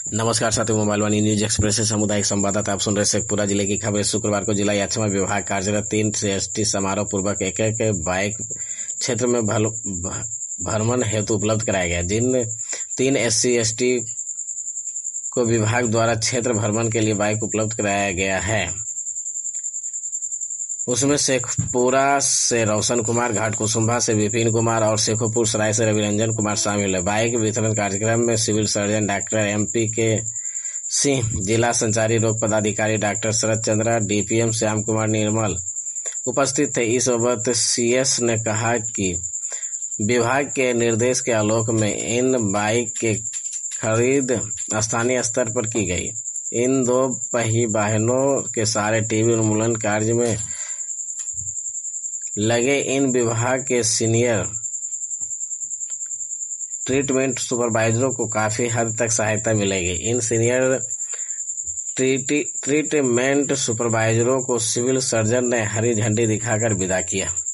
नमस्कार साथियों, मोबाइल वाणी news express से सामुदायिक संवाददाता आप सुन रहे शेखपुरा जिले की खबर। शुक्रवार को जिला याचमा विभाग कार्यरत 3 CST समारोह पूर्वक एक बाइक क्षेत्र में भ्रमण हेतु उपलब्ध कराया गया। जिन 3 SC/ST को विभाग द्वारा क्षेत्र भ्रमण के लिए बाइक उपलब्ध कराया गया है, उसमें शेखपुरा से रोशन कुमार, घाटकुसुम्भा से विपिन कुमार और शेखोपुर सराय से रविरंजन कुमार शामिल है। बाइक वितरण कार्यक्रम में civil surgeon doctor MP.K. Singh, जिला संचारी रोग पदाधिकारी डॉक्टर शरद चंद्रा, DPM श्याम कुमार निर्मल उपस्थित थे। इस बाबत CS ने कहा कि विभाग के निर्देश के आलोक में इन बाइक की खरीद स्थानीय स्तर पर की गई। इन 2 पहिया वाहनों के सारे TB उन्मूलन कार्य में लगे इन विभाग के सीनियर ट्रीटमेंट सुपरवाइजरों को काफी हद तक सहायता मिलेगी। इन सीनियर ट्रीटमेंट सुपरवाइजरों को सिविल सर्जन ने हरी झंडी दिखाकर विदा किया।